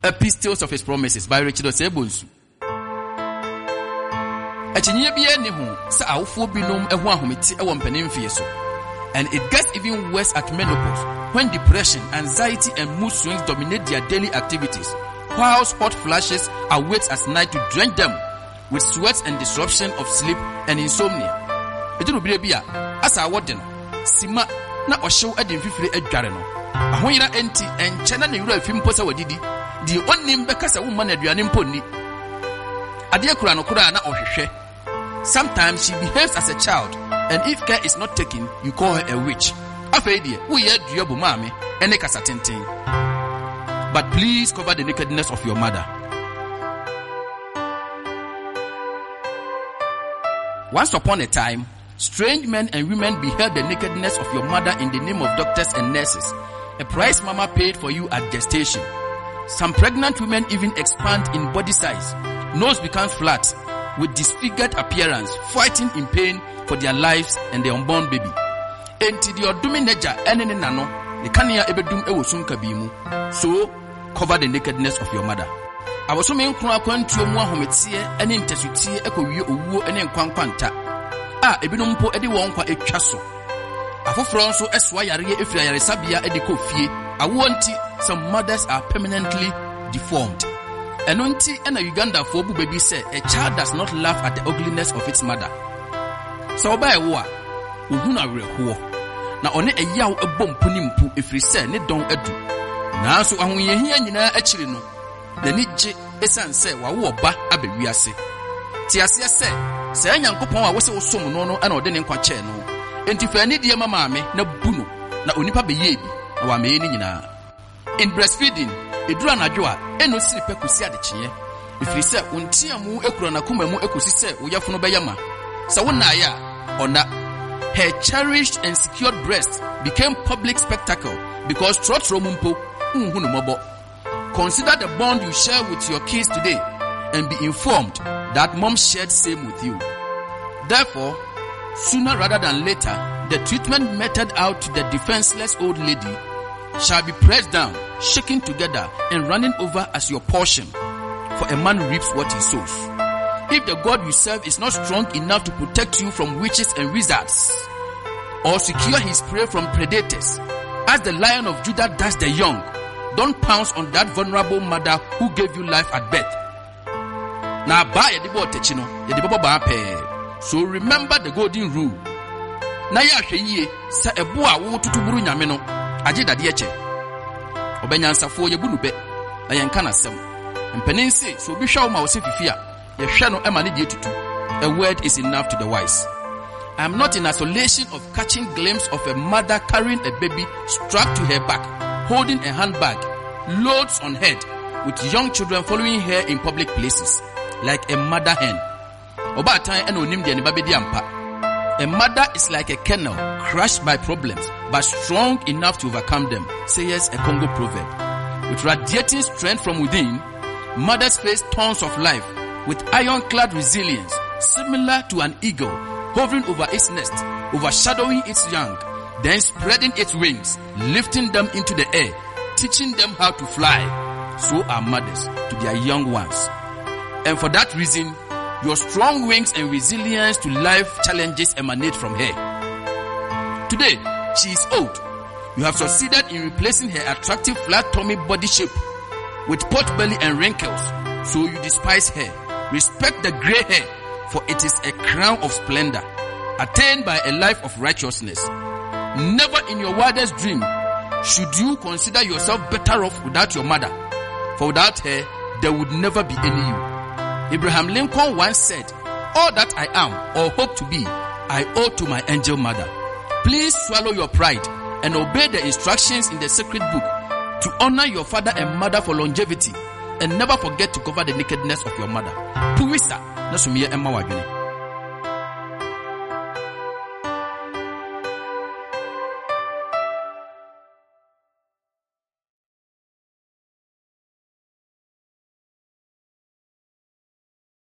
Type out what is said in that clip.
Epistles of His Promises by Richard Osebonsu. Echinye biye ne ho sa awofo binom eho ahometi e wo mpanim fie so. And it gets even worse at menopause, when depression, anxiety, and mood swings dominate their daily activities, whilst hot flashes await at night to drench them with sweat and disruption of sleep and insomnia. Edu bire bia asa awode no sima na ohyew adin fifire adware no ahoyira enti enche na wura afim posa wadidi di onnim bekasa wo man aduane mponni ade akura no kura na ohwehwe. Sometimes she behaves as a child, and if care is not taken, you call her a witch. Afeidie wo ye duabu maame ene kasa tenten. But please cover the nakedness of your mother. Once upon a time, strange men and women beheld the nakedness of your mother in the name of doctors and nurses, a price mama paid for you at gestation. Some pregnant women even expand in body size. Nose becomes flat, with disfigured appearance, fighting in pain for their lives and their unborn baby. Enti di odumi neja enene nano, the kania ebedum ewosum kabimu. So, cover the nakedness of your mother. Awosome nkru akwantuo mu ahometie ene ntesutie ekowie owuo ene nkwankwanta. Ebinom mpo ede won kwa etwa so. Afoforo nso esoa yare efira yare sabia ede kofie. Awo nti some mothers are permanently deformed. Enonti ena Uganda for bu baby say a child does not laugh at the ugliness of its mother. So oba ewo a ohunu awerɛhoɔ na ɔne eyaw ebompu ni mpu efiri sɛ ne dɔn adu. Na so ahoyehia nyinaa akiri no na ni gye esan sɛ wawo ɔba abewiase. Ti ase sɛ Nyankopɔn a wose wosom no no ana ɔde ne nkwa kyɛ no. Enti fa ni die mamaame na bu no na onipa beye bi na wa meye ni nyinaa. In breastfeeding, eduru anadwo a eno siripe kosi adekye. Efiri sɛ ontiamu ekura na komamu ekosi sɛ woyafo bɛyama. Sɛ wona ya ona her cherished and secured breast became public spectacle because trotro mumpo unhunu mobo. Consider the bond you share with your kids today and be informed that mom shared same with you. Therefore, sooner rather than later, the treatment meted out to the defenseless old lady shall be pressed down, shaken together, and running over as your portion. For a man reaps what he sows. If the God you serve is not strong enough to protect you from witches and wizards, or secure his prey from predators, as the Lion of Judah does the young, don't pounce on that vulnerable mother who gave you life at birth. So remember the golden rule. Na ya hweye sa ebo a wo tutuburu nyame no age dade eche obanyansafo ye bunube na yenka na sem mpanin se so obi hwa wo ma wo se fifi a ye hwe no ema ne die tutu. A word is enough to the wise. I am not in isolation of catching glimpse of a mother carrying a baby strapped to her back, holding a handbag, loads on head, with young children following her in public places like a mother hen. Oba time eno nim de ne babedi ampa. A mother is like a kennel crushed by problems, but strong enough to overcome them, says a Congo proverb. With radiating strength from within, mothers face thorns of life with ironclad resilience, similar to an eagle hovering over its nest, overshadowing its young, then spreading its wings, lifting them into the air, teaching them how to fly. So are mothers to their young ones. And for that reason, your strong wings and resilience to life challenges emanate from her. Today, she is old. You have succeeded in replacing her attractive flat tummy body shape with pot belly and wrinkles, so you despise her. Respect the gray hair, for it is a crown of splendor, attained by a life of righteousness. Never in your wildest dream should you consider yourself better off without your mother, for without her, there would never be any you. Abraham Lincoln once said, all that I am or hope to be, I owe to my angel mother. Please swallow your pride and obey the instructions in the sacred book to honor your father and mother for longevity, and never forget to cover the nakedness of your mother. Puwisa, na sumiye emma wajune.